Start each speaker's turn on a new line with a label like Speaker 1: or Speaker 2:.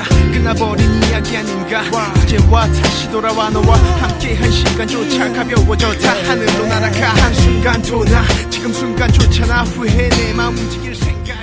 Speaker 1: 끝나버린 이야기 아닌가. 이제와 다시 돌아와 너와 함께한 시간조차 가벼워졌다. 하늘로 날아가 한순간 또 나 지금 순간조차 나 후회해 내 마음 움직일 생각.